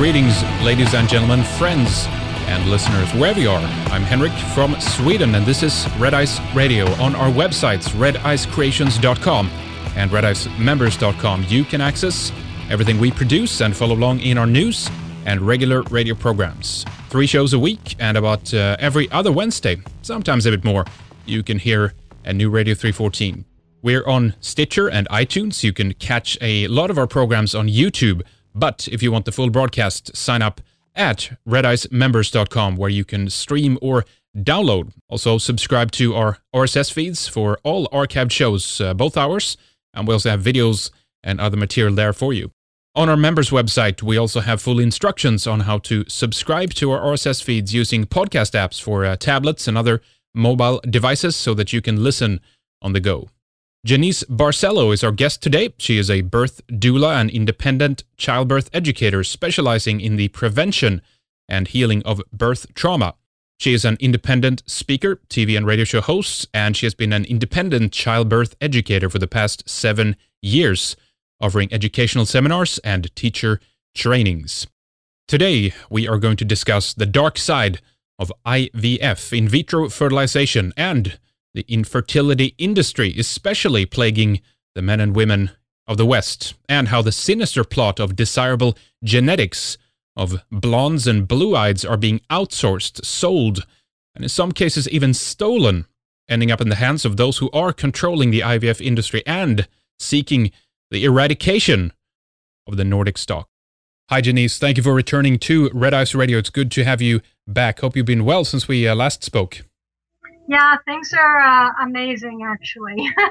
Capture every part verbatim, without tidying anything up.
Greetings, ladies and gentlemen, friends and listeners, wherever you are. I'm Henrik from Sweden, and this is Red Ice Radio. On our websites, red ice creations dot com and red ice members dot com, you can access everything we produce and follow along in our news and regular radio programs. Three shows a week, and about uh, every other Wednesday, sometimes a bit more, you can hear a new Radio three fourteen. We're on Stitcher and iTunes. You can catch a lot of our programs on YouTube. But if you want the full broadcast, sign up at red ice members dot com, where you can stream or download. Also, subscribe to our R S S feeds for all archived shows, uh, both hours, and we also have videos and other material there for you. On our members website, we also have full instructions on how to subscribe to our R S S feeds using podcast apps for uh, tablets and other mobile devices so that you can listen on the go. Janice Barcelo is our guest today. She is a birth doula and independent childbirth educator specializing in the prevention and healing of birth trauma. She is an independent speaker, T V and radio show host, and she has been an independent childbirth educator for the past seven years, offering educational seminars and teacher trainings. Today, we are going to discuss the dark side of I V F, in vitro fertilization, and the infertility industry, especially plaguing the men and women of the West, and how the sinister plot of desirable genetics of blondes and blue-eyes are being outsourced, sold, and in some cases even stolen, ending up in the hands of those who are controlling the I V F industry and seeking the eradication of the Nordic stock. Hi, Janice. Thank you for returning to Red Ice Radio. It's good to have you back. Hope you've been well since we uh, last spoke. Yeah, things are uh, amazing, actually.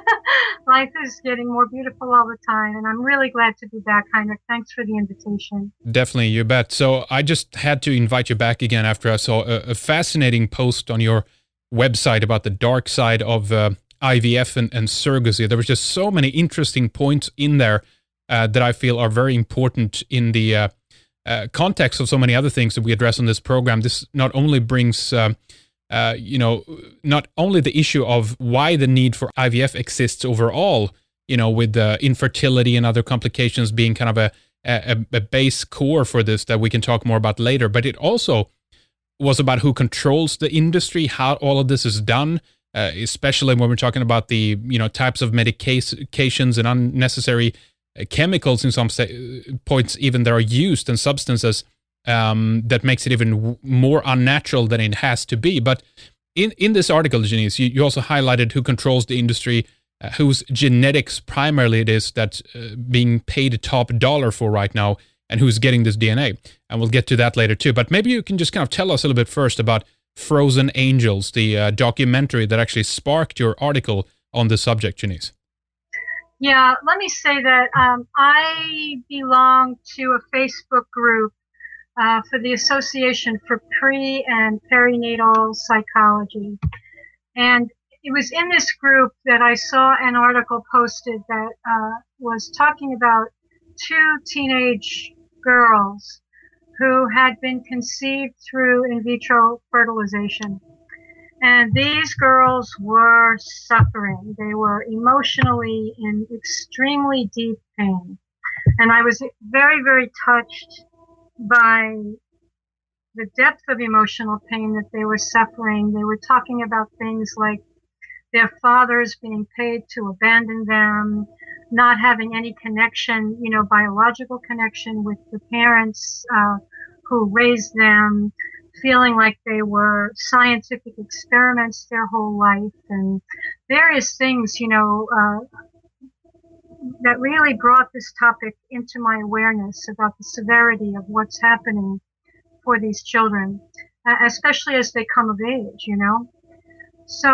Life is getting more beautiful all the time, and I'm really glad to be back, Heinrich. Thanks for the invitation. Definitely, you bet. So I just had to invite you back again after I saw a, a fascinating post on your website about the dark side of uh, I V F and, and surrogacy. There was just so many interesting points in there uh, that I feel are very important in the uh, uh, context of so many other things that we address on this program. This not only brings... Uh, Uh, you know, not only the issue of why the need for I V F exists overall, you know, with uh, infertility and other complications being kind of a, a, a base core for this that we can talk more about later, but it also was about who controls the industry, how all of this is done, uh, especially when we're talking about the, you know, types of medications and unnecessary uh, chemicals in some st- points even that are used, and substances Um, that makes it even w- more unnatural than it has to be. But in, in this article, Janice, you, you also highlighted who controls the industry, uh, whose genetics primarily it is that's uh, being paid top dollar for right now, and who's getting this D N A. And we'll get to that later too. But maybe you can just kind of tell us a little bit first about Frozen Angels, the uh, documentary that actually sparked your article on the subject, Janice. Yeah, let me say that um, I belong to a Facebook group Uh, for the Association for Pre- and Perinatal Psychology. And it was in this group that I saw an article posted that uh, was talking about two teenage girls who had been conceived through in vitro fertilization. And these girls were suffering. They were emotionally in extremely deep pain. And I was very, very touched by the depth of emotional pain that they were suffering. They were talking about things like their fathers being paid to abandon them, not having any connection, you know, biological connection with the parents uh, who raised them, feeling like they were scientific experiments their whole life, and various things, you know, uh, that really brought this topic into my awareness about the severity of what's happening for these children, uh, especially as they come of age, you know. So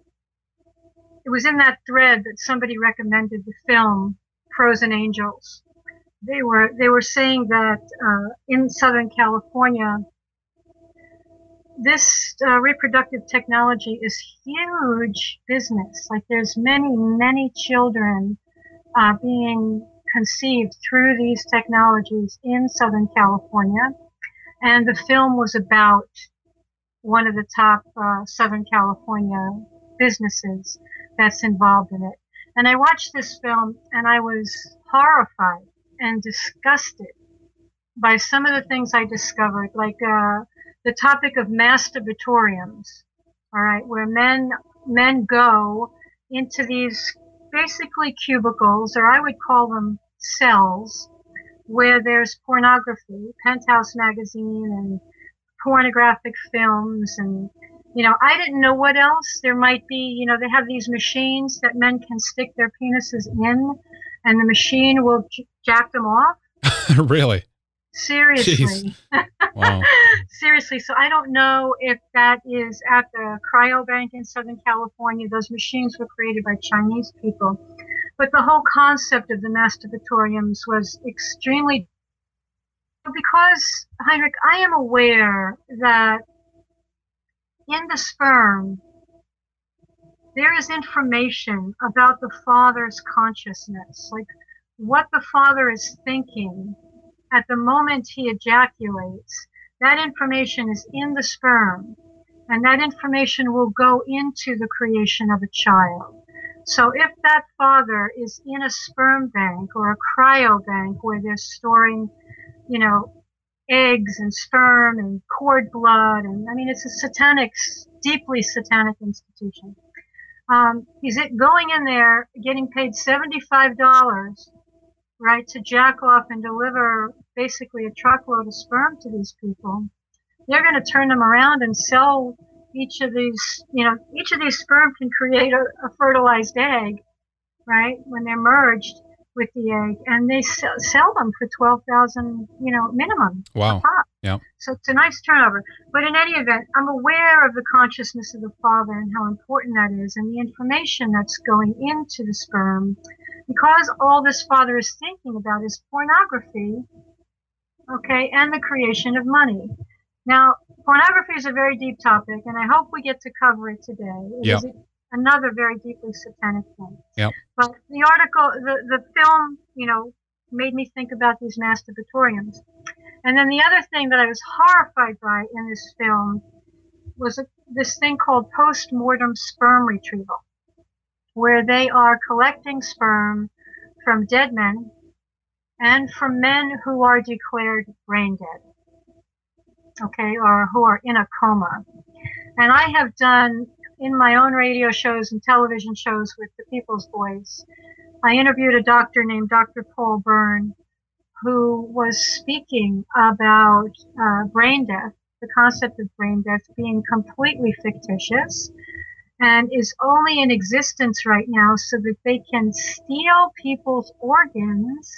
it was in that thread that somebody recommended the film Frozen Angels. They were they were saying that uh, in Southern California, this uh, reproductive technology is huge business. Like there's many, many children Uh, being conceived through these technologies in Southern California. And the film was about one of the top uh, Southern California businesses that's involved in it. And I watched this film and I was horrified and disgusted by some of the things I discovered, like uh, the topic of masturbatoriums, all right, where men men go into these basically cubicles, or I would call them cells, where there's pornography, Penthouse magazine, and pornographic films, and you know, I didn't know what else there might be. You know, they have these machines that men can stick their penises in, and the machine will j- jack them off. Really? Jeez. Seriously. Wow. Seriously. So I don't know if that is at the cryobank in Southern California. Those machines were created by Chinese people. But the whole concept of the masturbatoriums was extremely, because, Heinrich, I am aware that in the sperm, there is information about the father's consciousness, like what the father is thinking at the moment he ejaculates. That information is in the sperm, and that information will go into the creation of a child. So if that father is in a sperm bank or a cryobank where they're storing, you know, eggs and sperm and cord blood, and I mean, it's a satanic, deeply satanic institution. Um, he's going in there getting paid seventy-five dollars, right, to jack off and deliver basically a truckload of sperm to these people. They're going to turn them around and sell each of these, you know, each of these sperm can create a, a fertilized egg, right, when they're merged with the egg, and they sell, sell them for twelve thousand, you know, minimum. Wow. A pop. Yeah. So it's a nice turnover. But in any event, I'm aware of the consciousness of the father and how important that is, and the information that's going into the sperm, because all this father is thinking about is pornography, okay, and the creation of money. Now, pornography is a very deep topic, and I hope we get to cover it today. It Yep. is another very deeply satanic thing. Yep. But the article, the, the film, you know, made me think about these masturbatoriums. And then the other thing that I was horrified by in this film was a, this thing called post-mortem sperm retrieval, where they are collecting sperm from dead men and from men who are declared brain dead, okay, or who are in a coma. And I have done, in my own radio shows and television shows with the People's Voice, I interviewed a doctor named Doctor Paul Byrne, who was speaking about uh, brain death, the concept of brain death being completely fictitious and is only in existence right now so that they can steal people's organs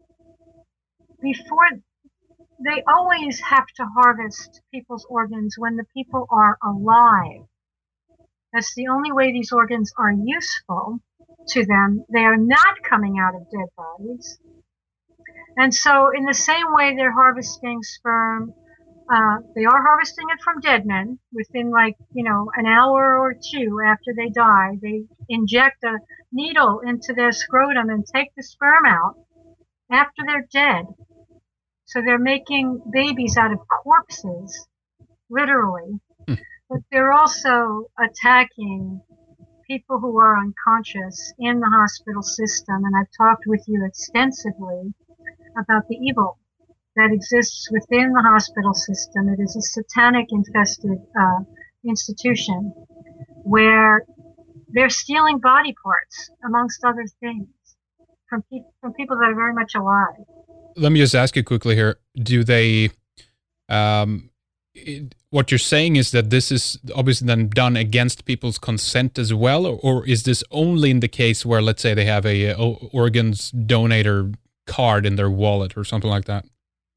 before. They always have to harvest people's organs when the people are alive. That's the only way these organs are useful to them. They are not coming out of dead bodies. And so in the same way they're harvesting sperm, uh, they are harvesting it from dead men within, like, you know, an hour or two after they die. They inject a needle into their scrotum and take the sperm out after they're dead. So they're making babies out of corpses, literally. Hmm. But they're also attacking people who are unconscious in the hospital system. And I've talked with you extensively about the evil that exists within the hospital system. It is a satanic infested uh, institution where they're stealing body parts, amongst other things, from, pe- from people that are very much alive. Let me just ask you quickly here. Do they, um, it, what you're saying is that this is obviously then done against people's consent as well, or, or is this only in the case where, let's say, they have a, a organs donator card in their wallet or something like that?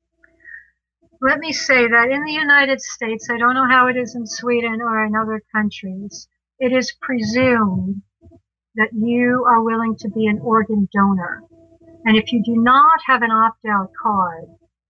Let me say that in the United States, I don't know how it is in Sweden or in other countries, it is presumed that you are willing to be an organ donor. And if you do not have an opt-out card,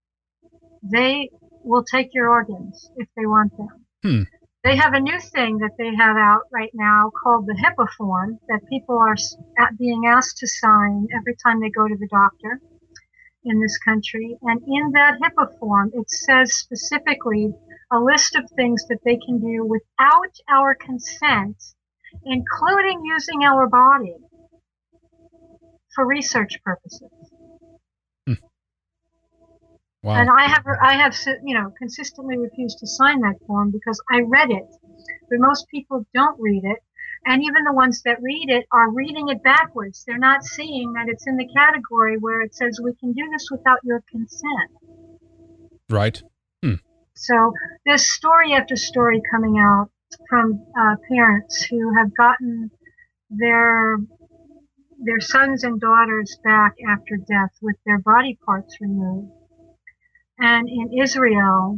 they will take your organs if they want them. Hmm. They have a new thing that they have out right now called the HIPAA form that people are being asked to sign every time they go to the doctor in this country. And in that HIPAA form, it says specifically a list of things that they can do without our consent, including using our body for research purposes. Hmm. Wow. And I have, I have, you know, consistently refused to sign that form because I read it, but most people don't read it. And even the ones that read it are reading it backwards. They're not seeing that it's in the category where it says we can do this without your consent. Right. Hmm. So there's story after story coming out from uh, parents who have gotten their their sons and daughters back after death with their body parts removed. And in Israel,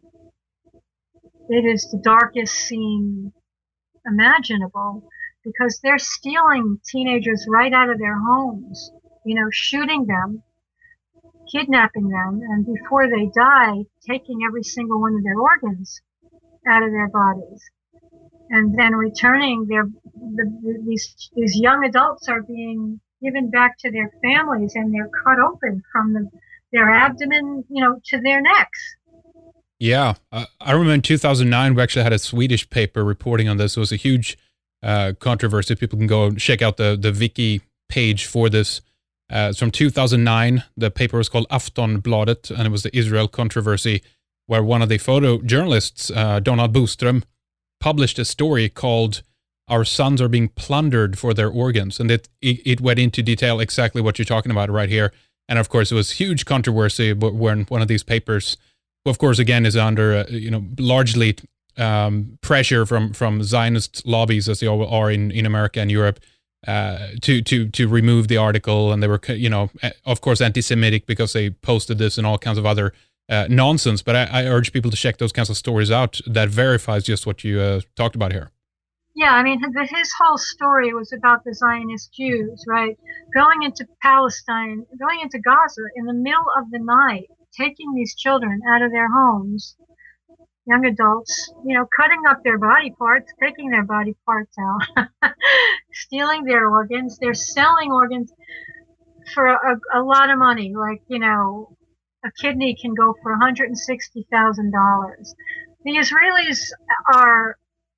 it is the darkest scene imaginable because they're stealing teenagers right out of their homes, you know, shooting them, kidnapping them, and before they die, taking every single one of their organs out of their bodies. And then returning their, the, these, these young adults are being given back to their families and they're cut open from the, their abdomen, you know, to their necks. Yeah. Uh, I remember in two thousand nine, we actually had a Swedish paper reporting on this. It was a huge uh, controversy. People can go check out the, the wiki page for this. Uh, it's from two thousand nine. The paper was called Aftonbladet, and it was the Israel controversy, where one of the photojournalists, uh, Donald Boström, published a story called "Our Sons Are Being Plundered for Their Organs," and it, it it went into detail exactly what you're talking about right here. And of course, it was huge controversy when one of these papers, who of course again is under uh, you know largely um, pressure from from Zionist lobbies, as they all are in, in America and Europe, uh, to to to remove the article, and they were you know of course anti-Semitic because they posted this and all kinds of other Uh, nonsense. But I, I urge people to check those kinds of stories out that verifies just what you uh, talked about here. Yeah, I mean, his whole story was about the Zionist Jews, right? Going into Palestine, going into Gaza in the middle of the night, taking these children out of their homes, young adults, you know, cutting up their body parts, taking their body parts out, stealing their organs. They're selling organs for a, a lot of money, like, you know, a kidney can go for one hundred sixty thousand dollars. The Israelis are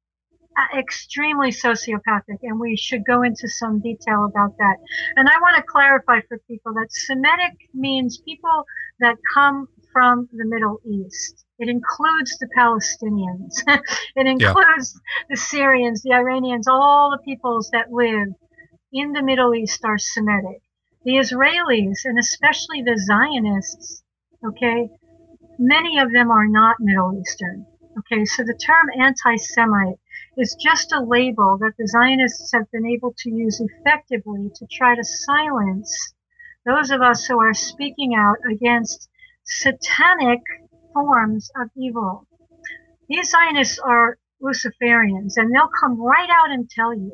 extremely sociopathic, and we should go into some detail about that. And I want to clarify for people that Semitic means people that come from the Middle East. It includes the Palestinians. It includes yeah. the Syrians, the Iranians, all the peoples that live in the Middle East are Semitic. The Israelis, and especially the Zionists, okay, many of them are not Middle Eastern. Okay, so the term anti-Semite is just a label that the Zionists have been able to use effectively to try to silence those of us who are speaking out against satanic forms of evil. These Zionists are Luciferians, and they'll come right out and tell you.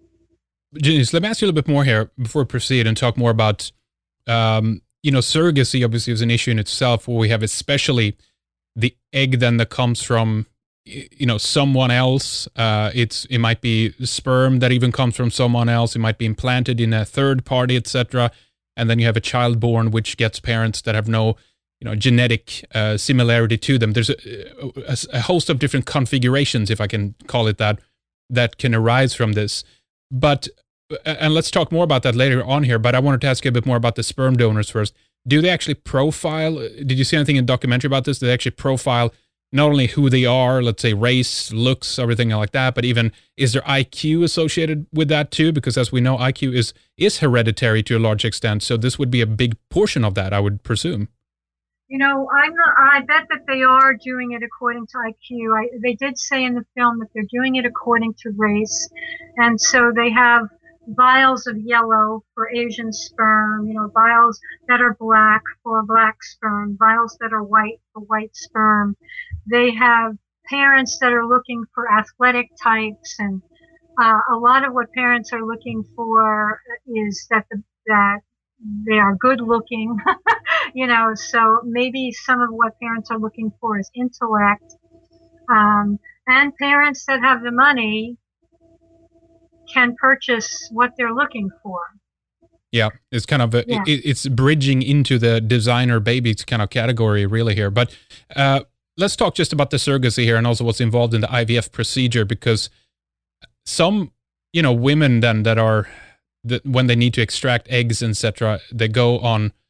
Janice, let me ask you a little bit more here before we proceed and talk more about um, you know, surrogacy obviously is an issue in itself, where we have especially the egg then that comes from, you know, someone else. Uh, it's it might be sperm that even comes from someone else. It might be implanted in a third party, et cetera. And then you have a child born which gets parents that have no, you know, genetic uh, similarity to them. There's a, a, a host of different configurations, if I can call it that, that can arise from this. But and let's talk more about that later on here, but I wanted to ask you a bit more about the sperm donors first. Do they actually profile, did you see anything in the documentary about this? Do they actually profile not only who they are, let's say race, looks, everything like that, but even is there I Q associated with that too? Because as we know, I Q is, is hereditary to a large extent, so this would be a big portion of that, I would presume. You know, I'm not, I bet that they are doing it according to I Q. I, they did say in the film that they're doing it according to race, and so they have vials of yellow for Asian sperm, you know, vials that are black for black sperm, vials that are white for white sperm. They have parents that are looking for athletic types, and uh, a lot of what parents are looking for is that the, that they are good looking, you know, so maybe some of what parents are looking for is intellect, um, and parents that have the money can purchase what they're looking for. Yeah, it's kind of a, yeah. it, it's bridging into the designer babies kind of category really here. But uh, let's talk just about the surrogacy here and also what's involved in the I V F procedure, because some, you know, women then that are, that when they need to extract eggs, et cetera, they go on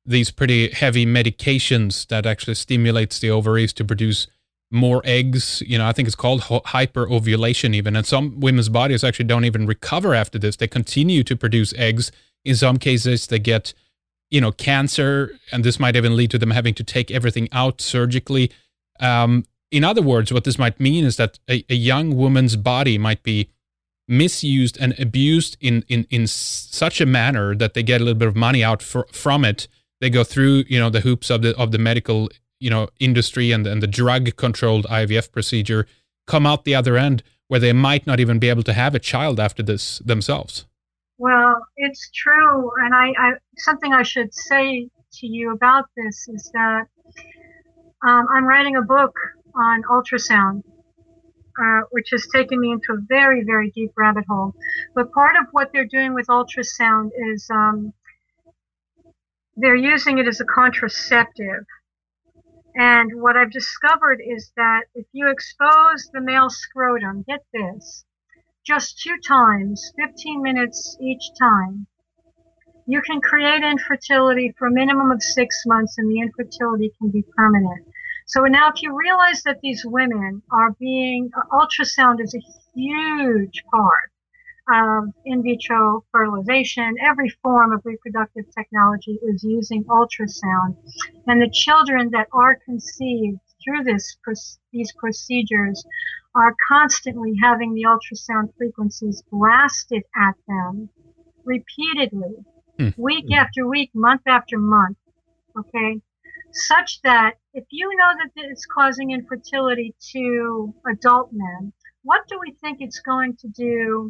these pretty heavy medications that actually stimulates the ovaries to produce more eggs. You know, I think it's called hyperovulation even. And some women's bodies actually don't even recover after this. They continue to produce eggs. In some cases, they get, you know, cancer, and this might even lead to them having to take everything out surgically. Um, in other words, what this might mean is that a, a young woman's body might be misused and abused in, in, in such a manner that they get a little bit of money out for, from it. They go through, you know, the hoops of the of the medical, you know, industry and, and the drug-controlled I V F procedure, come out the other end where they might not even be able to have a child after this themselves. Well, it's true, and I, I something I should say to you about this is that um, I'm writing a book on ultrasound, uh, which has taken me into a very, very deep rabbit hole. But part of what they're doing with ultrasound is um, they're using it as a contraceptive. And what I've discovered is that if you expose the male scrotum, get this, just two times, fifteen minutes each time, you can create infertility for a minimum of six months, and the infertility can be permanent. So now if you realize that these women are being, uh, ultrasound is a huge part of in vitro fertilization. Every form of reproductive technology is using ultrasound. And the children that are conceived through this these procedures are constantly having the ultrasound frequencies blasted at them repeatedly, hmm. week after week, month after month, okay? Such that if you know that it's causing infertility to adult men, what do we think it's going to do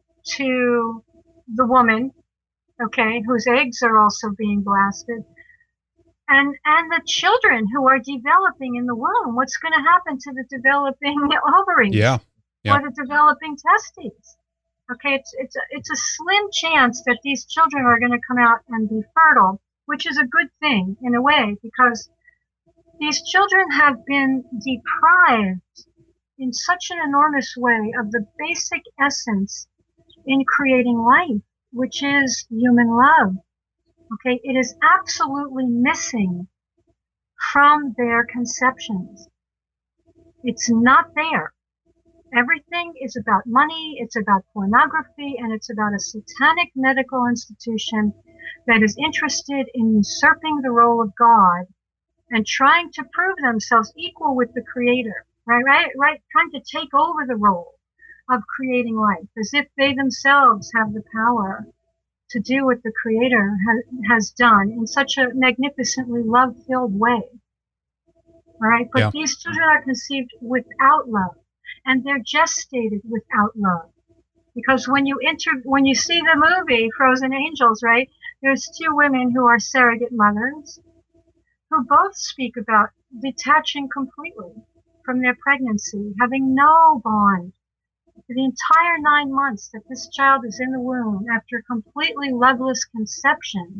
to the woman, okay, whose eggs are also being blasted, and and the children who are developing in the womb? What's going to happen to the developing ovaries? Yeah, yeah. Or the developing testes? Okay, it's it's a, it's a slim chance that these children are going to come out and be fertile, which is a good thing in a way, because these children have been deprived in such an enormous way of the basic essence in creating life, which is human love. Okay, it is absolutely missing from their conceptions. It's not there. Everything is about money, it's about pornography, and it's about a satanic medical institution that is interested in usurping the role of God and trying to prove themselves equal with the Creator, right, right, right, trying to take over the role of creating life, as if they themselves have the power to do what the Creator ha- has done in such a magnificently love-filled way. All right, but yeah. These children are conceived without love, and they're gestated without love. Because when you enter, when you see the movie Frozen Angels, right, there's two women who are surrogate mothers who both speak about detaching completely from their pregnancy, having no bond for the entire nine months that this child is in the womb after completely loveless conception.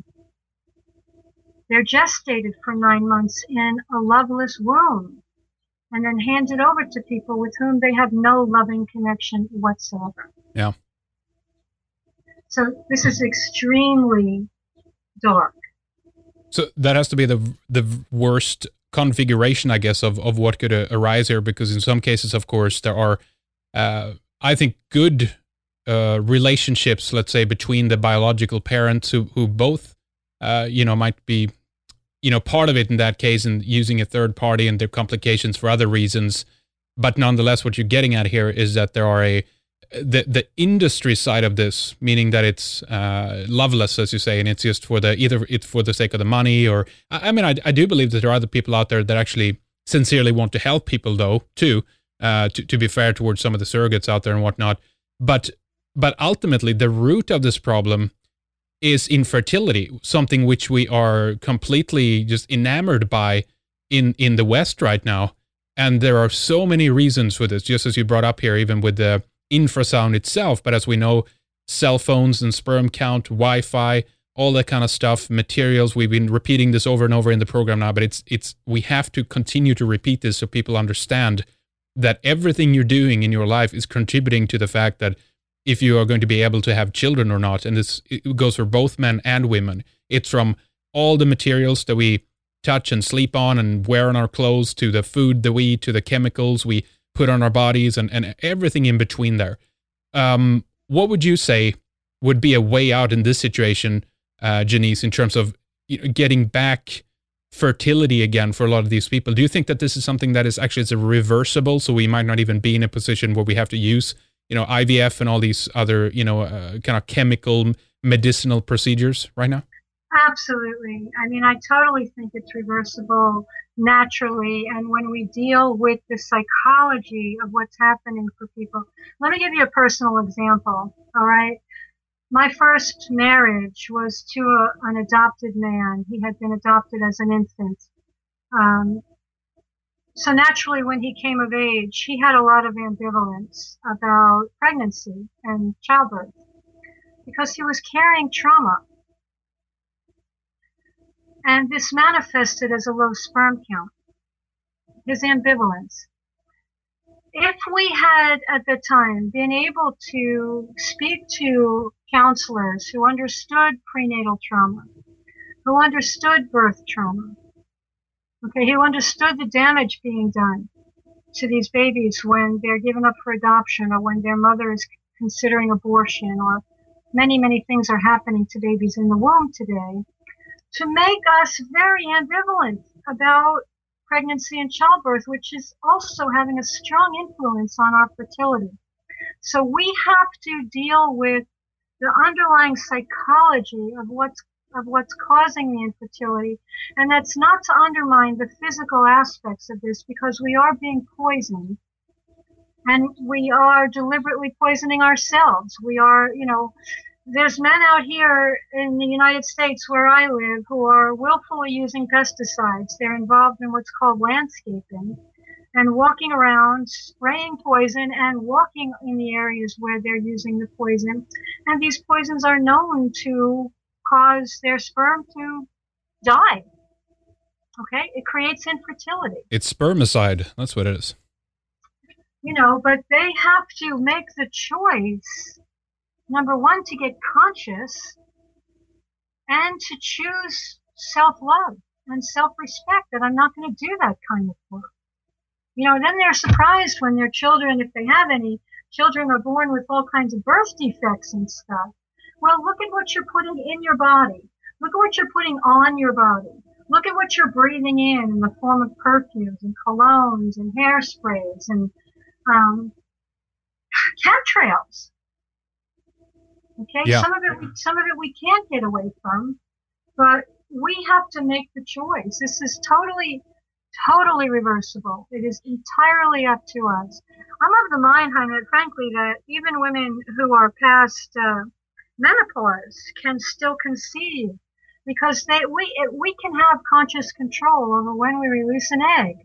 They're gestated for nine months in a loveless womb and then handed over to people with whom they have no loving connection whatsoever. Yeah. So this is extremely dark. So that has to be the the worst configuration, I guess, of, of what could uh, arise here, because in some cases, of course, there are, uh, I think, good uh, relationships, let's say, between the biological parents who, who both, uh, you know, might be, you know, part of it in that case and using a third party and their complications for other reasons. But nonetheless, what you're getting at here is that there are a, the the industry side of this, meaning that it's uh, loveless, as you say, and it's just for the either it's for the sake of the money, or I, I mean, I, I do believe that there are other people out there that actually sincerely want to help people, though, too. Uh, to to be fair towards some of the surrogates out there and whatnot, but but ultimately the root of this problem is infertility, something which we are completely just enamored by in in the West right now, and there are so many reasons for this. Just as you brought up here, even with the infrasound itself, but as we know, cell phones and sperm count, Wi-Fi, all that kind of stuff, materials. We've been repeating this over and over in the program now, but it's it's we have to continue to repeat this so people understand that everything you're doing in your life is contributing to the fact that if you are going to be able to have children or not, and this it goes for both men and women. It's from all the materials that we touch and sleep on and wear on our clothes, to the food that we eat, to the chemicals we put on our bodies, and, and everything in between there. Um, what would you say would be a way out in this situation, uh, Janice, in terms of you know, getting back fertility again for a lot of these people? Do you think that this is something that is actually it's a reversible, so we might not even be in a position where we have to use, you know, I V F and all these other, you know, uh, kind of chemical medicinal procedures right now? Absolutely. I mean, I totally think it's reversible naturally. And when we deal with the psychology of what's happening for people, let me give you a personal example. All right. My first marriage was to a, an adopted man. He had been adopted as an infant. Um, so naturally, when he came of age, he had a lot of ambivalence about pregnancy and childbirth because he was carrying trauma. And this manifested as a low sperm count, his ambivalence. If we had at the time been able to speak to counselors who understood prenatal trauma, who understood birth trauma, okay, who understood the damage being done to these babies when they're given up for adoption or when their mother is considering abortion, or many, many things are happening to babies in the womb today, to make us very ambivalent about pregnancy and childbirth, which is also having a strong influence on our fertility. So we have to deal with the underlying psychology of what's of what's causing the infertility, and that's not to undermine the physical aspects of this, because we are being poisoned, and we are deliberately poisoning ourselves. We are, you know, there's men out here in the United States where I live who are willfully using pesticides. They're involved in what's called landscaping and walking around, spraying poison and walking in the areas where they're using the poison. And these poisons are known to cause their sperm to die. Okay? It creates infertility. It's spermicide. That's what it is. You know, but they have to make the choice, number one, to get conscious and to choose self-love and self-respect, that I'm not going to do that kind of work. You know, then they're surprised when their children, if they have any children, are born with all kinds of birth defects and stuff. Well, look at what you're putting in your body. Look at what you're putting on your body. Look at what you're breathing in in the form of perfumes and colognes and hairsprays and um, chemtrails. Okay, yeah. some of it, we, some of it we can't get away from, but we have to make the choice. This is totally, totally reversible. It is entirely up to us. I'm of the mind, Heinrich, frankly, that even women who are past uh, menopause can still conceive, because they we we can have conscious control over when we release an egg.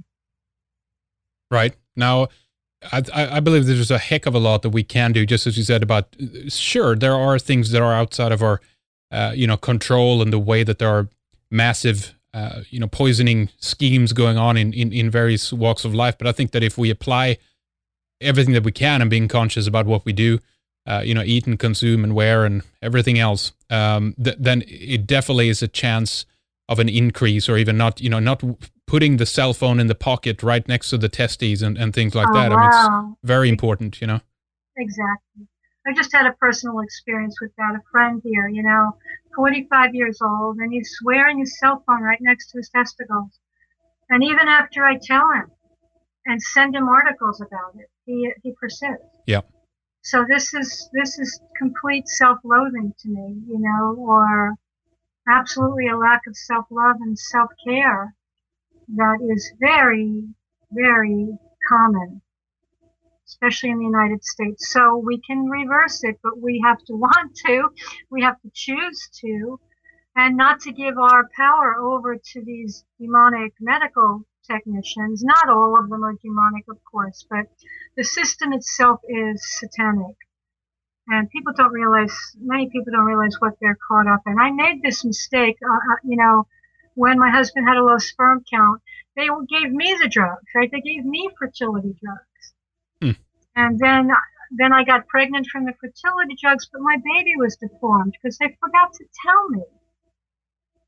Right. Now, I, I believe there's a heck of a lot that we can do, just as you said about, sure, there are things that are outside of our, uh, you know, control, and the way that there are massive, uh, you know, poisoning schemes going on in, in, in various walks of life. But I think that if we apply everything that we can and being conscious about what we do, uh, you know, eat and consume and wear and everything else, um, th- then it definitely is a chance of an increase, or even not, you know, not putting the cell phone in the pocket right next to the testes and, and things like oh, that. Wow. I mean, it's very important, you know. Exactly. I just had a personal experience with that. A friend here, you know, forty-five years old, and he's wearing his cell phone right next to his testicles. And even after I tell him and send him articles about it, he he persists. Yeah. So this is this is complete self-loathing to me, you know, or absolutely a lack of self-love and self-care that is very, very common, especially in the United States. So we can reverse it, but we have to want to, we have to choose to, and not to give our power over to these demonic medical technicians. Not all of them are demonic, of course, but the system itself is satanic. And people don't realize, many people don't realize what they're caught up in. I made this mistake, uh, you know, when my husband had a low sperm count. They gave me the drugs, right? They gave me fertility drugs. Hmm. And then then I got pregnant from the fertility drugs, but my baby was deformed because they forgot to tell me.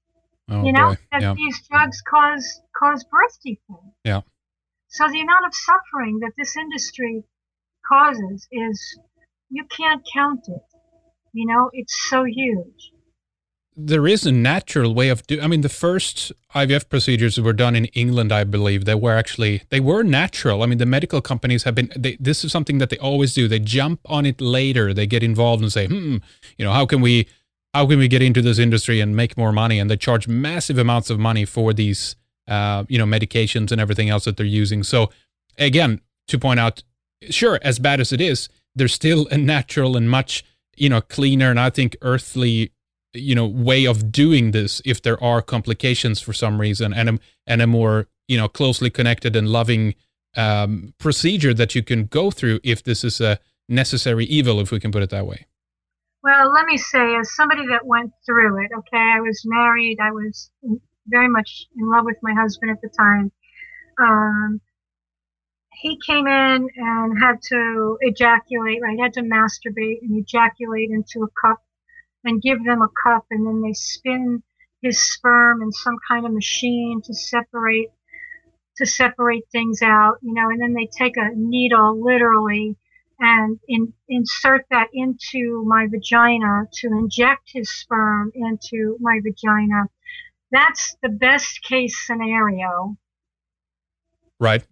Oh You know, boy. that Yeah. these drugs cause cause birth defects. Yeah. So the amount of suffering that this industry causes is, you can't count it. You know, it's so huge. There is a natural way of doing. I mean, the first I V F procedures were done in England, I believe. They were actually they were natural. I mean, the medical companies have been. They, this is something that they always do. They jump on it later. They get involved and say, "Hmm, you know, how can we, how can we get into this industry and make more money?" And they charge massive amounts of money for these, uh, you know, medications and everything else that they're using. So, again, to point out, sure, as bad as it is, there's still a natural and much, you know, cleaner and I think earthly, you know, way of doing this if there are complications for some reason, and a, and a more, you know, closely connected and loving um, procedure that you can go through if this is a necessary evil, if we can put it that way. Well, let me say, as somebody that went through it, okay, I was married. I was very much in love with my husband at the time. Um, he came in and had to ejaculate, right? He had to masturbate and ejaculate into a cup and give them a cup, and then they spin his sperm in some kind of machine to separate to separate things out, you know, and then they take a needle literally and in, insert that into my vagina to inject his sperm into my vagina. That's the best case scenario. Right.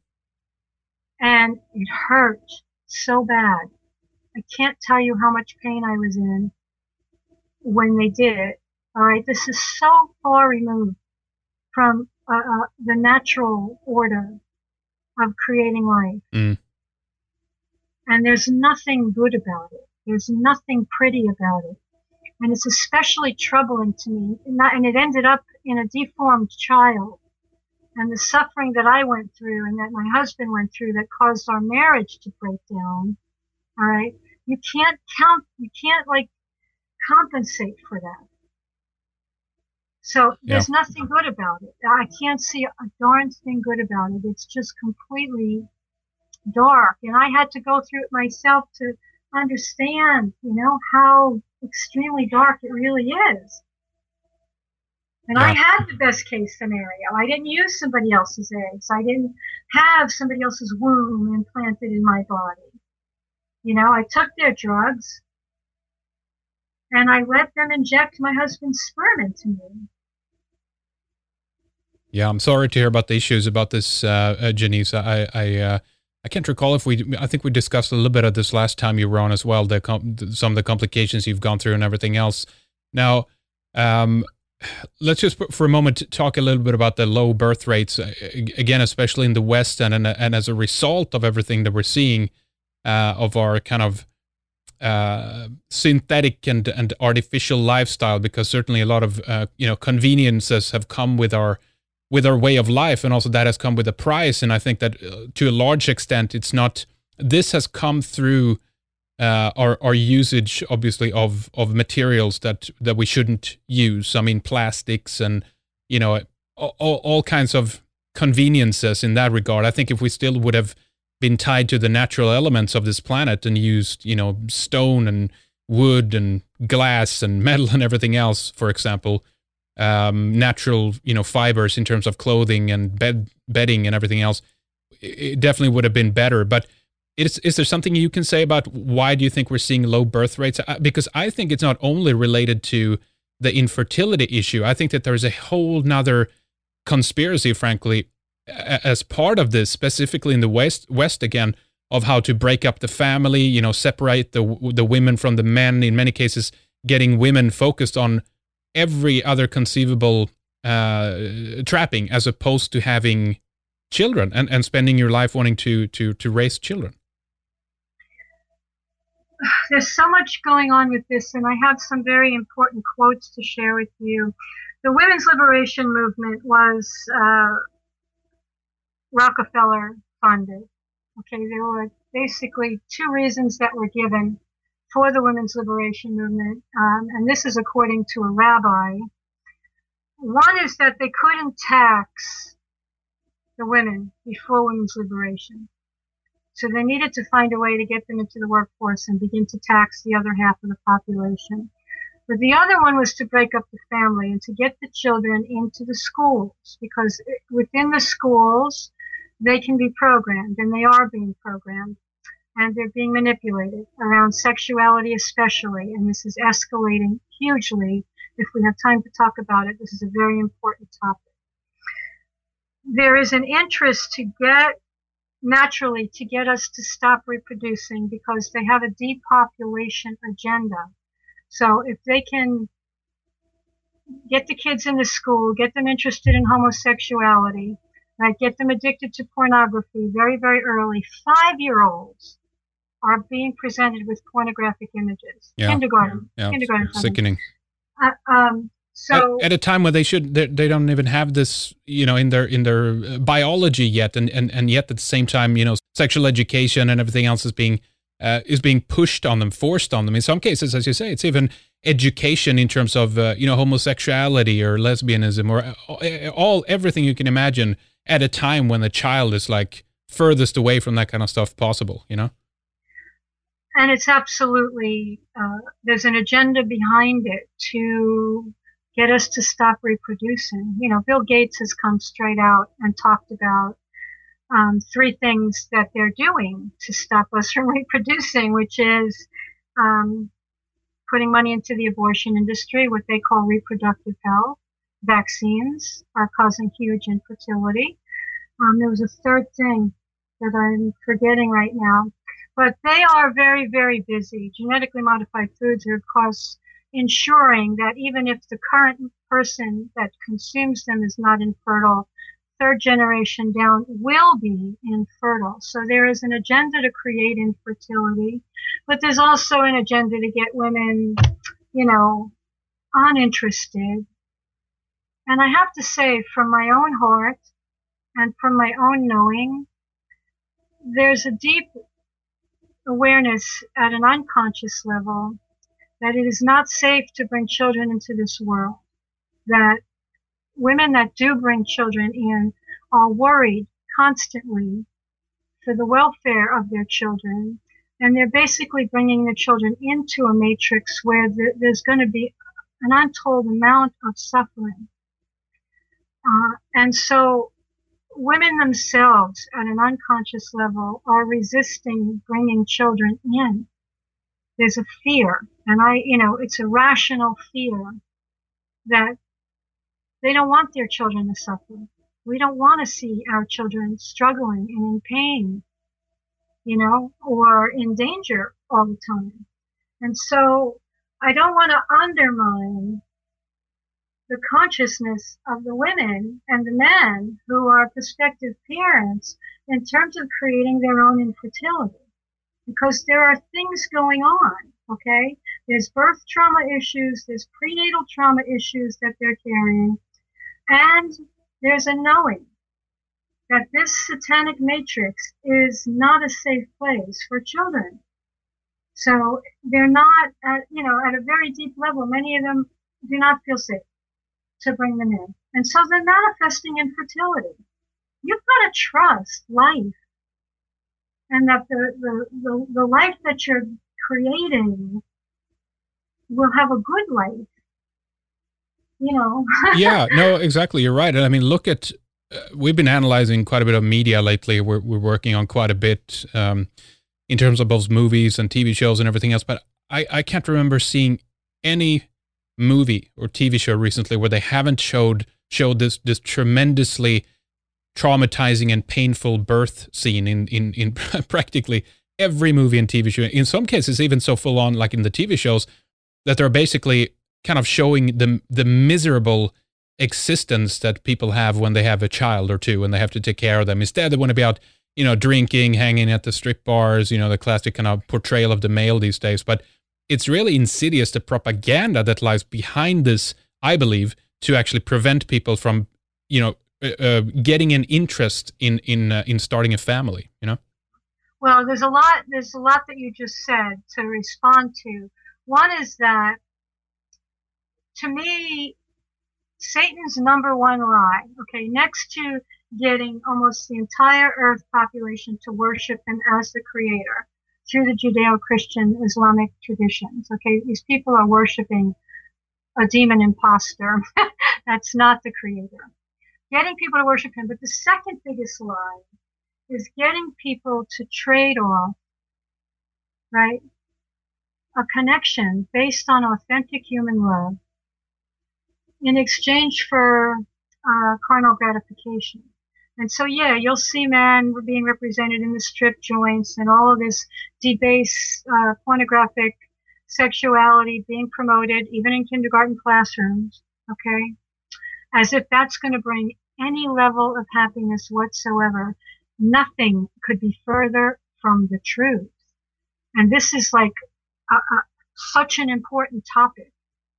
And it hurt so bad. I can't tell you how much pain I was in when they did it. All right, this is so far removed from uh, uh, the natural order of creating life. Mm. And there's nothing good about it. There's nothing pretty about it. And it's especially troubling to me. And, that, and it ended up in a deformed child. And the suffering that I went through and that my husband went through that caused our marriage to break down. All right. You can't count, you can't like compensate for that. So there's yeah. nothing good about it. I can't see a darn thing good about it. It's just completely dark. And I had to go through it myself to understand, you know, how extremely dark it really is. And yeah. I had the best case scenario. I didn't use somebody else's eggs. I didn't have somebody else's womb implanted in my body. You know, I took their drugs and I let them inject my husband's sperm into me. Yeah, I'm sorry to hear about the issues about this, uh, uh, Janice. I I, uh, I can't recall if we. I think we discussed a little bit of this last time you were on as well. The com- some of the complications you've gone through and everything else. Now, um, let's just for a moment talk a little bit about the low birth rates uh, again, especially in the West, and and, and as a result of everything that we're seeing uh, of our kind of uh, synthetic and and artificial lifestyle, because certainly a lot of uh, you know conveniences have come with our with our way of life, and also that has come with a price. And I think that uh, to a large extent, it's not, this has come through uh, our, our usage, obviously, of, of materials that, that we shouldn't use. I mean, plastics and, you know, all, all kinds of conveniences in that regard. I think if we still would have been tied to the natural elements of this planet and used, you know, stone and wood and glass and metal and everything else, for example, Um, natural, you know, fibers in terms of clothing and bed bedding and everything else, it definitely would have been better. But is is there something you can say about why do you think we're seeing low birth rates? Because I think it's not only related to the infertility issue. I think that there's a whole nother conspiracy, frankly, as part of this, specifically in the West, West again, of how to break up the family, you know, separate the the women from the men. In many cases, getting women focused on every other conceivable uh, trapping, as opposed to having children and, and spending your life wanting to, to, to raise children. There's so much going on with this, and I have some very important quotes to share with you. The women's liberation movement was uh, Rockefeller funded. Okay, there were basically two reasons that were given for the women's liberation movement, um, and this is according to a rabbi. One is that they couldn't tax the women before women's liberation. So they needed to find a way to get them into the workforce and begin to tax the other half of the population. But the other one was to break up the family and to get the children into the schools, because within the schools, they can be programmed, and they are being programmed, and they're being manipulated around sexuality especially, and this is escalating hugely. If we have time to talk about it, this is a very important topic. There is an interest to get, naturally, to get us to stop reproducing because they have a depopulation agenda. So if they can get the kids in the school, get them interested in homosexuality, right, get them addicted to pornography very, very early, five-year-olds are being presented with pornographic images. Yeah. Kindergarten. Yeah. Kindergarten. Sickening. Uh, um, so at, at a time when they should, they, they don't even have this, you know, in their in their biology yet, and, and, and yet at the same time, you know, sexual education and everything else is being uh, is being pushed on them, forced on them. In some cases, as you say, it's even education in terms of uh, you know, homosexuality or lesbianism or all everything you can imagine at a time when the child is like furthest away from that kind of stuff possible, you know. And it's absolutely, uh, there's an agenda behind it to get us to stop reproducing. You know, Bill Gates has come straight out and talked about um, three things that they're doing to stop us from reproducing, which is um, putting money into the abortion industry, what they call reproductive health. Vaccines are causing huge infertility. Um, there was a third thing that I'm forgetting right now. But they are very, very busy. Genetically modified foods are, of course, ensuring that even if the current person that consumes them is not infertile, third generation down will be infertile. So there is an agenda to create infertility, but there's also an agenda to get women, you know, uninterested. And I have to say, from my own heart and from my own knowing, there's a deep awareness at an unconscious level that it is not safe to bring children into this world, that women that do bring children in are worried constantly for the welfare of their children, and they're basically bringing their children into a matrix where the, there's going to be an untold amount of suffering. Uh, and so women themselves at an unconscious level are resisting bringing children in. There's a fear, and I, you know, it's a rational fear that they don't want their children to suffer. We don't want to see our children struggling and in pain, you know, or in danger all the time. And so I don't want to undermine the consciousness of the women and the men who are prospective parents in terms of creating their own infertility. Because there are things going on, okay? There's birth trauma issues, there's prenatal trauma issues that they're carrying, and there's a knowing that this satanic matrix is not a safe place for children. So they're not, at, you know, at a very deep level, many of them do not feel safe to bring them in. And so they're manifesting infertility. You've got to trust life, and that the, the, the, the life that you're creating will have a good life, you know. Yeah, no, exactly. You're right. And I mean, look at, uh, we've been analyzing quite a bit of media lately. We're, we're working on quite a bit um, in terms of both movies and T V shows and everything else. But I, I can't remember seeing any movie or T V show recently where they haven't showed showed this this tremendously traumatizing and painful birth scene in in in practically every movie and T V show. In some cases, even so full on, like in the T V shows, that they're basically kind of showing the the miserable existence that people have when they have a child or two and they have to take care of them. Instead, they want to be out, you know, drinking, hanging at the strip bars, you know, the classic kind of portrayal of the male these days. But it's really insidious, the propaganda that lies behind this, I believe, to actually prevent people from, you know, uh, uh, getting an interest in in uh, in starting a family. You know. Well, there's a lot. There's a lot that you just said to respond to. One is that, to me, Satan's number one lie. Okay, next to getting almost the entire Earth population to worship him as the creator through the Judeo-Christian Islamic traditions. Okay, these people are worshiping a demon imposter. That's not the creator. Getting people to worship him. But the second biggest lie is getting people to trade off, right, a connection based on authentic human love in exchange for uh, carnal gratification. And so, yeah, you'll see men being represented in the strip joints and all of this debased uh, pornographic sexuality being promoted, even in kindergarten classrooms, okay, as if that's going to bring any level of happiness whatsoever. Nothing could be further from the truth. And this is like a, a, such an important topic,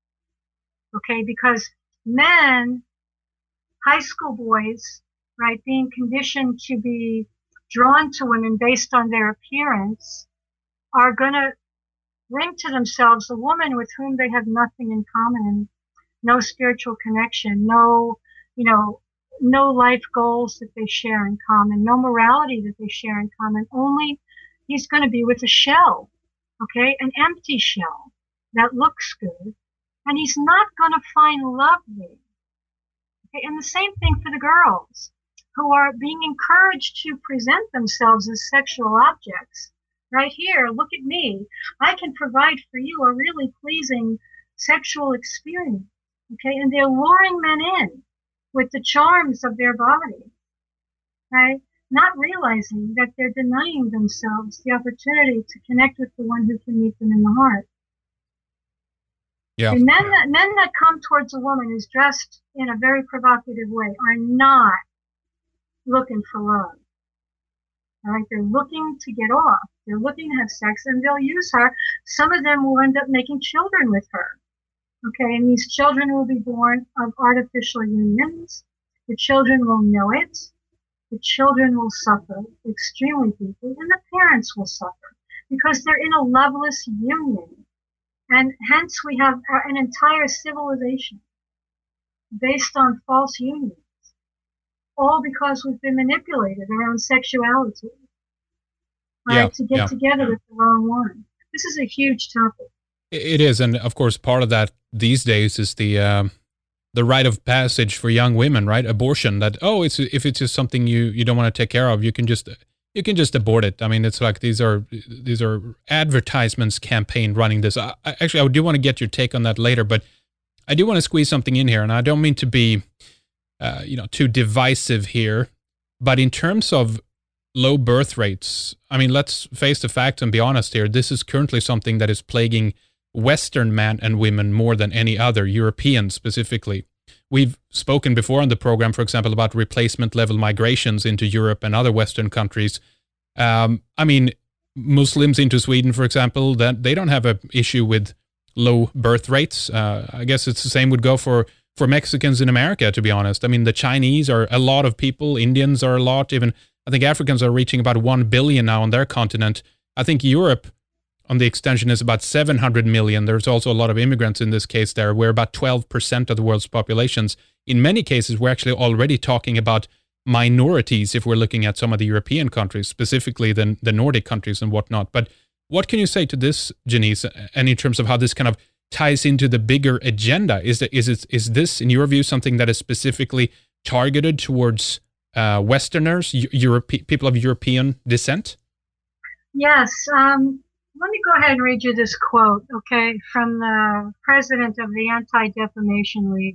okay, because men, high school boys, right, being conditioned to be drawn to women based on their appearance, are going to bring to themselves a woman with whom they have nothing in common, no spiritual connection, no, you know, no life goals that they share in common, no morality that they share in common. Only he's going to be with a shell, okay, an empty shell that looks good, and he's not going to find love there. Okay? And the same thing for the girls who are being encouraged to present themselves as sexual objects. Right here, look at me. I can provide for you a really pleasing sexual experience. Okay, and they're luring men in with the charms of their body, right? Not realizing that they're denying themselves the opportunity to connect with the one who can meet them in the heart. Yeah. And men that men that come towards a woman who's dressed in a very provocative way are not looking for love. All right, they're looking to get off. They're looking to have sex, and they'll use her. Some of them will end up making children with her. Okay, and these children will be born of artificial unions. The children will know it. The children will suffer extremely deeply, and the parents will suffer because they're in a loveless union. And hence we have an entire civilization based on false unions, all because we've been manipulated around sexuality, right, yeah, to get yeah. together with the wrong one. This is a huge topic. It is, and of course, part of that these days is the um, the rite of passage for young women, right? Abortion. That oh, it's if it's just something you, you don't want to take care of, you can just you can just abort it. I mean, it's like these are these are advertisements campaign running this. I, I, actually, I do want to get your take on that later, but I do want to squeeze something in here, and I don't mean to be uh, you know too divisive here, but in terms of low birth rates, I mean, let's face the facts and be honest here. This is currently something that is plaguing Western men and women more than any other, Europeans specifically. We've spoken before on the program, for example, about replacement level migrations into Europe and other Western countries. Um, I mean, Muslims into Sweden, for example, that they don't have an issue with low birth rates. Uh, I guess it's the same would go for, for Mexicans in America, to be honest. I mean, the Chinese are a lot of people, Indians are a lot, even I think Africans are reaching about one billion now on their continent. I think Europe on the extension is about seven hundred million. There's also a lot of immigrants in this case there. We're about twelve percent of the world's populations. In many cases, we're actually already talking about minorities if we're looking at some of the European countries, specifically the, the Nordic countries and whatnot. But what can you say to this, Janice, and in terms of how this kind of ties into the bigger agenda? Is, that, is, it, is this, in your view, something that is specifically targeted towards uh, Westerners, Europe, people of European descent? Yes. Um, let me go ahead and read you this quote, okay, from the president of the Anti-Defamation League.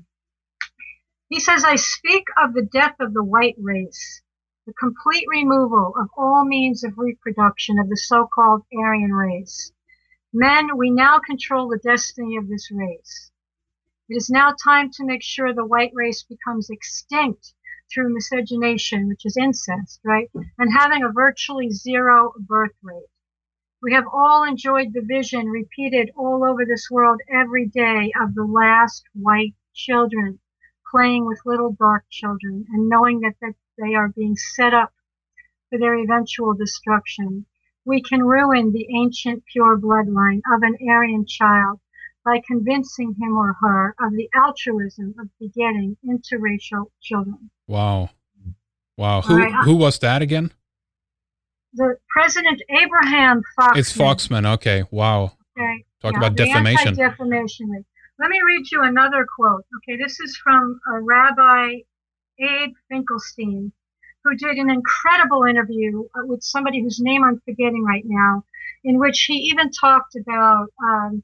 He says, "I speak of the death of the white race, the complete removal of all means of reproduction of the so-called Aryan race. Men, we now control the destiny of this race. It is now time to make sure the white race becomes extinct through miscegenation, which is incest, right? And having a virtually zero birth rate. We have all enjoyed the vision repeated all over this world every day of the last white children playing with little dark children and knowing that, that they are being set up for their eventual destruction. We can ruin the ancient pure bloodline of an Aryan child by convincing him or her of the altruism of begetting interracial children." Wow. Wow. Who right. who was that again? The President Abraham Foxman. It's Foxman. Okay. Wow. Okay. Talk yeah, about the defamation. Anti-Defamation League. Let me read you another quote. Okay, this is from a Rabbi Abe Finkelstein, who did an incredible interview uh, with somebody whose name I'm forgetting right now, in which he even talked about um,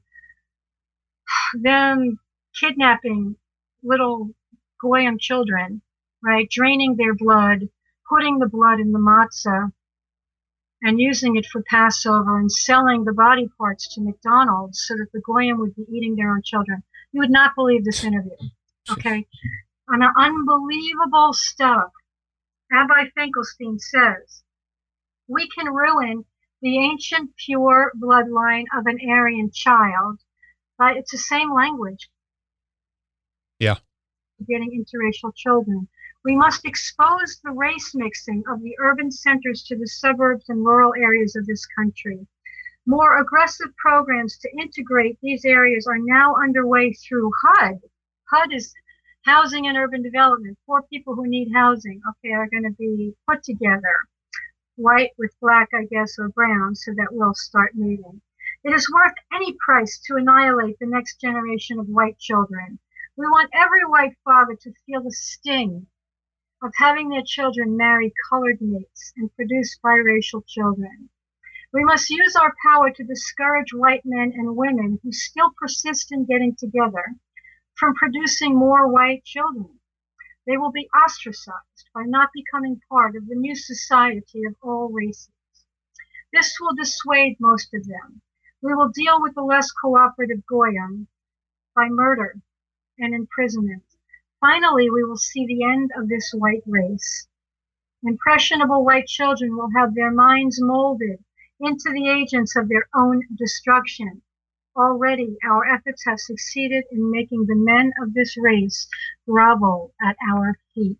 them kidnapping little Goyim children, right, draining their blood, putting the blood in the matzah, and using it for Passover and selling the body parts to McDonald's so that the Goyim would be eating their own children. You would not believe this interview, okay? On unbelievable stuff. Rabbi Finkelstein says, we can ruin the ancient pure bloodline of an Aryan child, but it's the same language. Yeah. Getting interracial children. We must expose the race mixing of the urban centers to the suburbs and rural areas of this country. More aggressive programs to integrate these areas are now underway through H U D. H U D is Housing and Urban Development. Poor people who need housing, okay, are going to be put together, white with black, I guess, or brown, so that we'll start mating. It is worth any price to annihilate the next generation of white children. We want every white father to feel the sting of having their children marry colored mates and produce biracial children. We must use our power to discourage white men and women who still persist in getting together from producing more white children. They will be ostracized by not becoming part of the new society of all races. This will dissuade most of them. We will deal with the less cooperative Goyim by murder and imprisonment. Finally, we will see the end of this white race. Impressionable white children will have their minds molded into the agents of their own destruction. Already, our efforts have succeeded in making the men of this race grovel at our feet.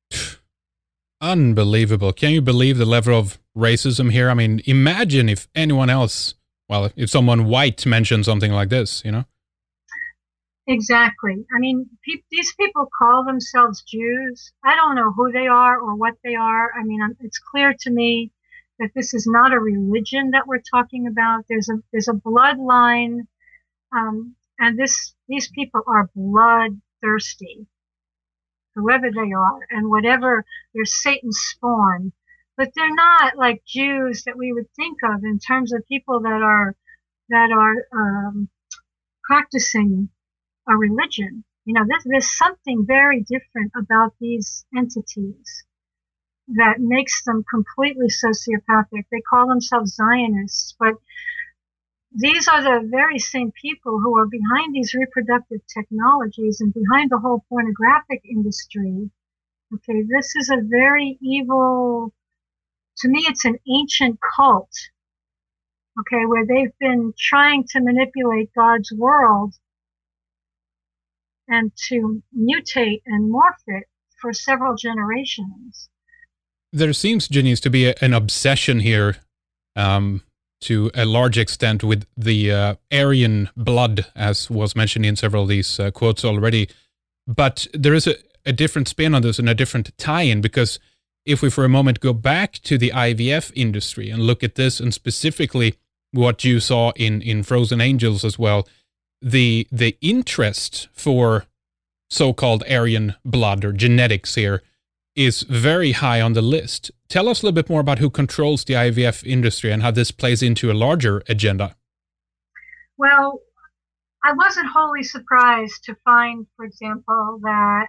Unbelievable. Can you believe the level of racism here? I mean, imagine if anyone else, well, if someone white mentioned something like this, you know? Exactly. I mean, pe- these people call themselves Jews. I don't know who they are or what they are. I mean, it's clear to me that this is not a religion that we're talking about. There's a there's a bloodline, um, and this these people are bloodthirsty, whoever they are, and whatever they're Satan's spawn. But they're not like Jews that we would think of in terms of people that are that are um, practicing a religion. You know, there's, there's something very different about these entities that makes them completely sociopathic. They call themselves Zionists, but these are the very same people who are behind these reproductive technologies and behind the whole pornographic industry. Okay, this is a very evil, to me, it's an ancient cult, okay, where they've been trying to manipulate God's world and to mutate and morph it for several generations. There seems, Janice, to be a, an obsession here um, to a large extent with the uh, Aryan blood, as was mentioned in several of these uh, quotes already. But there is a, a different spin on this and a different tie-in, because if we for a moment go back to the I V F industry and look at this, and specifically what you saw in, in Frozen Angels as well, the the interest for so-called Aryan blood or genetics here is very high on the list. Tell us a little bit more about who controls the I V F industry and how this plays into a larger agenda. Well, I wasn't wholly surprised to find, for example, that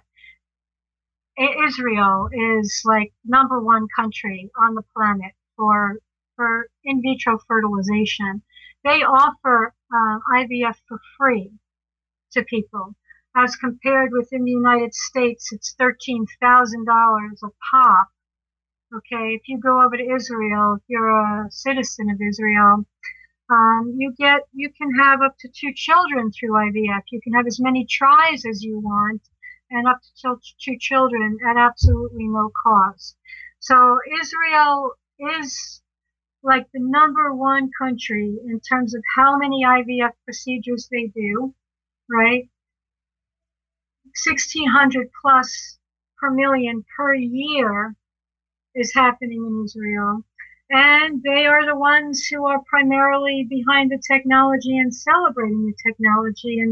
Israel is like number one country on the planet for for in vitro fertilization. They offer uh, I V F for free to people, as compared within the United States, it's thirteen thousand dollars a pop. Okay, if you go over to Israel, if you're a citizen of Israel, um, you get you can have up to two children through I V F. You can have as many tries as you want, and up to two children at absolutely no cost. So Israel is like the number one country in terms of how many I V F procedures they do, right? sixteen hundred plus per million per year is happening in Israel. And they are the ones who are primarily behind the technology and celebrating the technology. And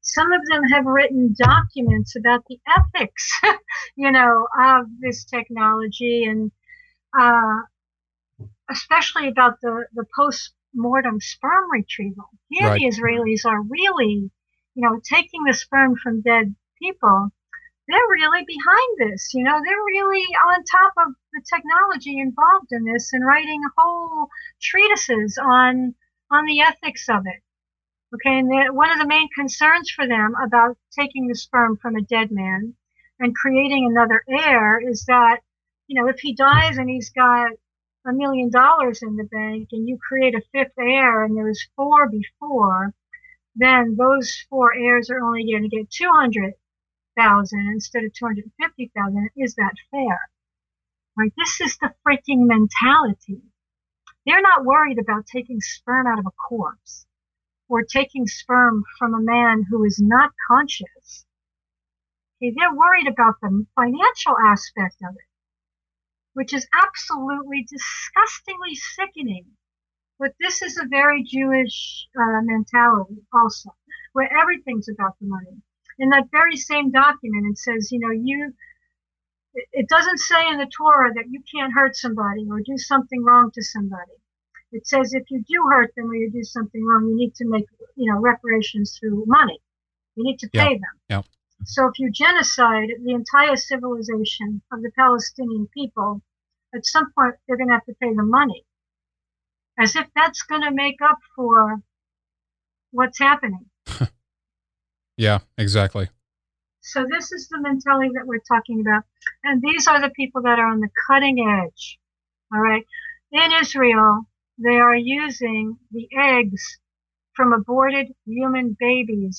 Some of them have written documents about the ethics, you know, of this technology, and uh, especially about the, the post-mortem sperm retrieval. Here Right. the Israelis are really, you know, taking the sperm from dead people. They're really behind this, you know, they're really on top of the technology involved in this and writing whole treatises on on the ethics of it. Okay, and the, one of the main concerns for them about taking the sperm from a dead man and creating another heir is that, you know, if he dies and he's got a million dollars in the bank and you create a fifth heir and there was four before, then those four heirs are only going to get two hundred thousand instead of two hundred fifty thousand. Is that fair? Right? This is the freaking mentality. They're not worried about taking sperm out of a corpse or taking sperm from a man who is not conscious. Okay, they're worried about the financial aspect of it, which is absolutely disgustingly sickening. But this is a very Jewish uh, mentality also, where everything's about the money. In that very same document, it says, you know, you, it doesn't say in the Torah that you can't hurt somebody or do something wrong to somebody. It says if you do hurt them or you do something wrong, you need to make, you know, reparations through money. You need to pay Yeah. them. Yeah. So if you genocide the entire civilization of the Palestinian people, at some point they're going to have to pay them money. As if that's going to make up for what's happening. Yeah, exactly. So this is the mentality that we're talking about. And these are the people that are on the cutting edge. All right. In Israel, they are using the eggs from aborted human babies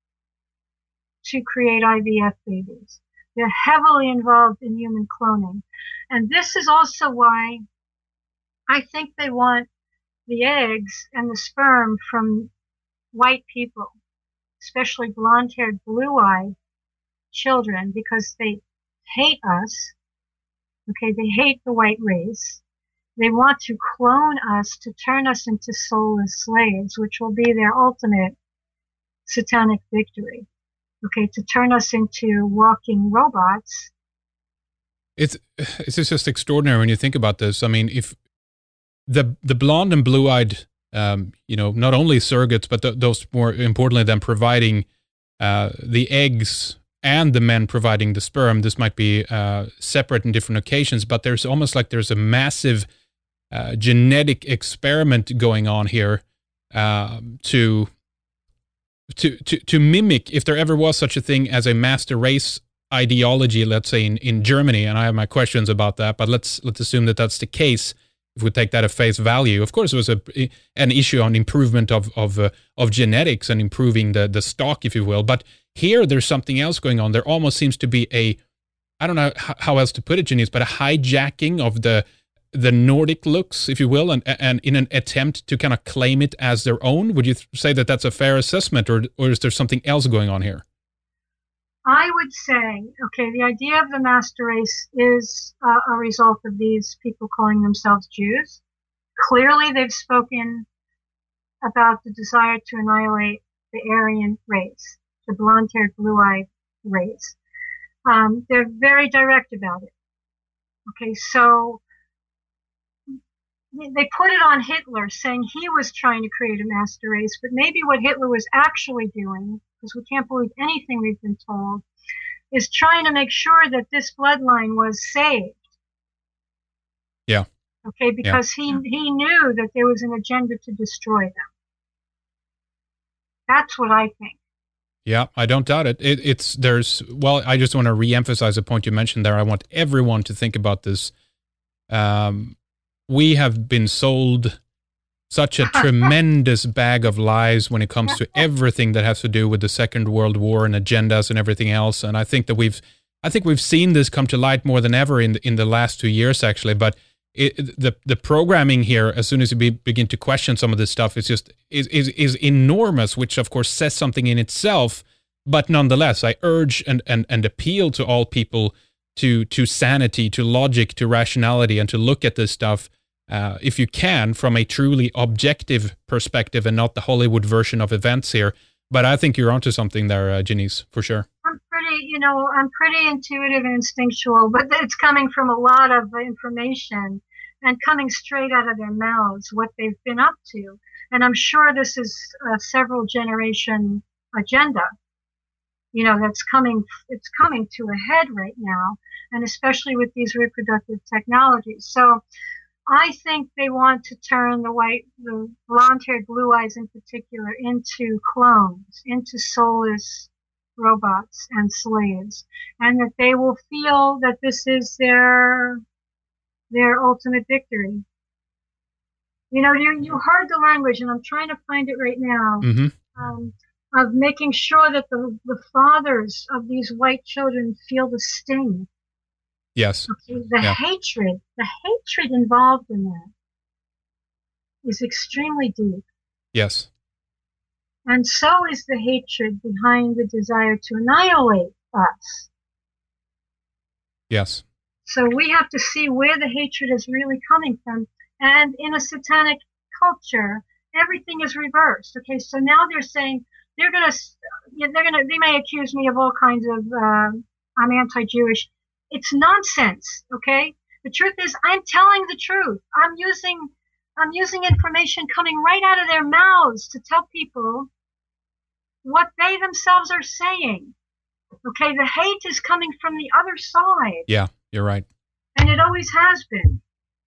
to create I V F babies. They're heavily involved in human cloning. And this is also why I think they want the eggs and the sperm from white people, especially blonde-haired, blue-eyed children, because they hate us. Okay, they hate the white race. They want to clone us to turn us into soulless slaves, which will be their ultimate satanic victory. Okay, to turn us into walking robots. It's it's just extraordinary when you think about this. I mean, if the the blonde and blue-eyed, um, you know, not only surrogates, but th- those more importantly than providing uh, the eggs and the men providing the sperm, this might be uh, separate in different occasions, but there's almost like there's a massive uh, genetic experiment going on here uh, to, to to to mimic, if there ever was such a thing as a master race ideology, let's say in, in Germany, and I have my questions about that, but let's let's assume that that's the case. If we take that at face value, of course, it was a an issue on improvement of of uh, of genetics and improving the the stock, if you will. But here, there's something else going on. There almost seems to be a, I don't know how else to put it, Janice, but a hijacking of the the Nordic looks, if you will, and and in an attempt to kind of claim it as their own. Would you th- say that that's a fair assessment, or or is there something else going on here? I would say, okay, the idea of the master race is uh, a result of these people calling themselves Jews. Clearly, they've spoken about the desire to annihilate the Aryan race, the blonde-haired, blue-eyed race. Um, they're very direct about it. Okay, so they put it on Hitler, saying he was trying to create a master race, but maybe what Hitler was actually doing, because we can't believe anything we've been told, is trying to make sure that this bloodline was saved. Yeah. Okay, because yeah. he he knew that there was an agenda to destroy them. That's what I think. Yeah, I don't doubt it. it. It's there's well, I just want to reemphasize a point you mentioned there. I want everyone to think about this. Um, we have been sold such a tremendous bag of lies when it comes to everything that has to do with the Second World War and agendas and everything else. And I think that we've, I think we've seen this come to light more than ever in the, in the last two years, actually. But it, the the programming here, as soon as you be, begin to question some of this stuff, is just is, is is enormous, which of course says something in itself. But nonetheless, I urge and and and appeal to all people to to sanity, to logic, to rationality, and to look at this stuff. Uh, if you can, from a truly objective perspective and not the Hollywood version of events here. But I think you're onto something there, uh, Janice, for sure. I'm pretty, you know, I'm pretty intuitive and instinctual, but it's coming from a lot of information and coming straight out of their mouths, what they've been up to. And I'm sure this is a several generation agenda, you know, that's coming, it's coming to a head right now, and especially with these reproductive technologies. So I think they want to turn the white, the blonde-haired, blue eyes in particular, into clones, into soulless robots and slaves, and that they will feel that this is their their ultimate victory. You know, you you heard the language, and I'm trying to find it right now, mm-hmm. um, of making sure that the the fathers of these white children feel the sting. Yes. Okay, the yeah. hatred, the hatred involved in that is extremely deep. Yes. And so is the hatred behind the desire to annihilate us. Yes. So we have to see where the hatred is really coming from. And in a satanic culture, everything is reversed. Okay, so now they're saying they're gonna, they're gonna, they may accuse me of all kinds of, uh, I'm anti-Jewish. It's nonsense. Okay, the truth is, I'm telling the truth. I'm using, I'm using information coming right out of their mouths to tell people what they themselves are saying. Okay, the hate is coming from the other side. Yeah, you're right. And it always has been.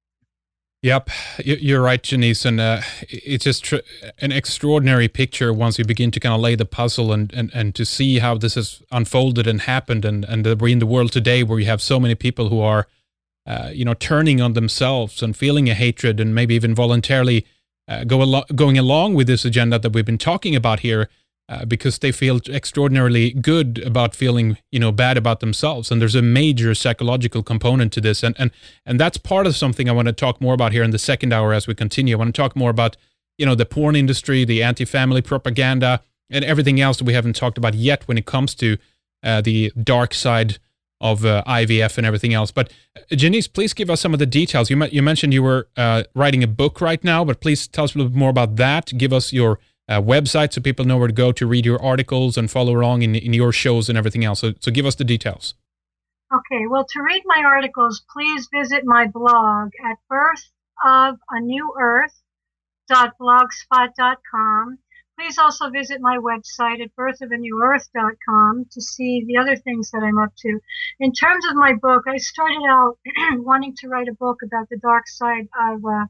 Yep, you're right, Janice, and uh, it's just tr- an extraordinary picture once you begin to kind of lay the puzzle and, and, and to see how this has unfolded and happened, and, and we're in the world today where you have so many people who are, uh, you know, turning on themselves and feeling a hatred and maybe even voluntarily uh, go al- going along with this agenda that we've been talking about here, Uh, because they feel extraordinarily good about feeling, you know, bad about themselves. And there's a major psychological component to this. And, and, and that's part of something I want to talk more about here in the second hour as we continue. I want to talk more about, you know, the porn industry, the anti-family propaganda, and everything else that we haven't talked about yet when it comes to uh, the dark side of uh, I V F and everything else. But uh, Janice, please give us some of the details. You, you mentioned you were uh, writing a book right now, but please tell us a little bit more about that. Give us your Uh, website so people know where to go to read your articles and follow along in, in your shows and everything else. So, so give us the details. Okay, well, to read my articles, please visit my blog at birth of a new earth dot blogspot dot com. Please also visit my website at birth of a new earth dot com to see the other things that I'm up to. In terms of my book, I started out wanting to write a book about the dark side of uh,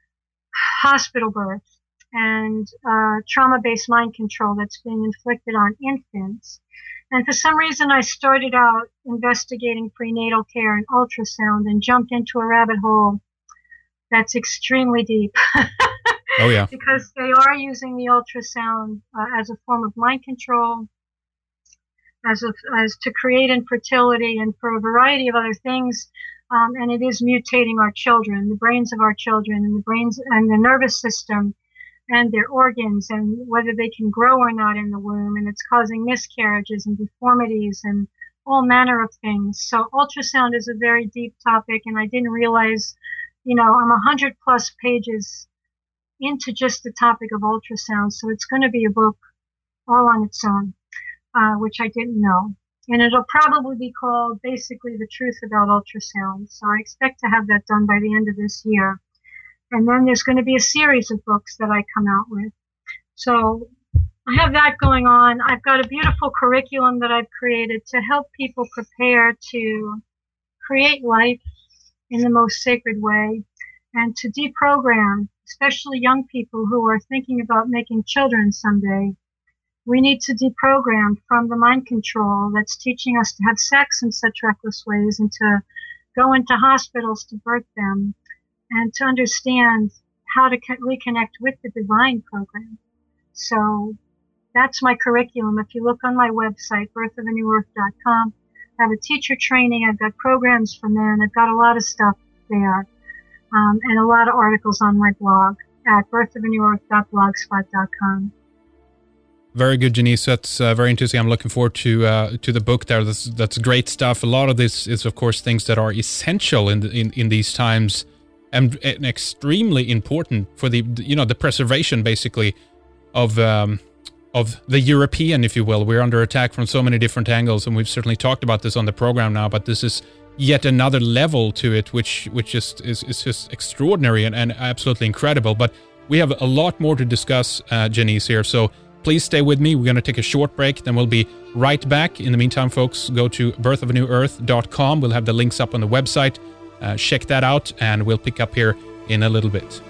hospital birth and uh, trauma-based mind control that's being inflicted on infants. And for some reason, I started out investigating prenatal care and ultrasound and jumped into a rabbit hole that's extremely deep. Oh, yeah. Because they are using the ultrasound uh, as a form of mind control, as, a, as to create infertility and for a variety of other things. Um, and it is mutating our children, the brains of our children, and the brains and the nervous system, and their organs, and whether they can grow or not in the womb, and it's causing miscarriages and deformities and all manner of things. So ultrasound is a very deep topic, and I didn't realize, you know, I'm a hundred plus pages into just the topic of ultrasound, so it's going to be a book all on its own, uh, which I didn't know. And it'll probably be called basically The Truth About Ultrasound. So I expect to have that done by the end of this year. And then there's going to be a series of books that I come out with. So I have that going on. I've got a beautiful curriculum that I've created to help people prepare to create life in the most sacred way and to deprogram, especially young people who are thinking about making children someday. We need to deprogram from the mind control that's teaching us to have sex in such reckless ways and to go into hospitals to birth them, and to understand how to reconnect with the divine program. So that's my curriculum. If you look on my website, birth of a new earth dot com, I have a teacher training. I've got programs for men. I've got a lot of stuff there, um, and a lot of articles on my blog at birth of a new earth dot blogspot dot com. Very good, Janice. That's uh, very interesting. I'm looking forward to uh, to the book there. That's that's great stuff. A lot of this is, of course, things that are essential in the, in, in these times. And, and extremely important for the, you know, the preservation basically of um, of the European, if you will. We're under attack from so many different angles, and we've certainly talked about this on the program now, but this is yet another level to it, which which just is, is just extraordinary and, and absolutely incredible. But we have a lot more to discuss, uh, Janice, here, so please stay with me. We're going to take a short break, then we'll be right back. In the meantime, folks, go to birth of a new earth dot com. We'll have the links up on the website. Uh, check that out, and we'll pick up here in a little bit.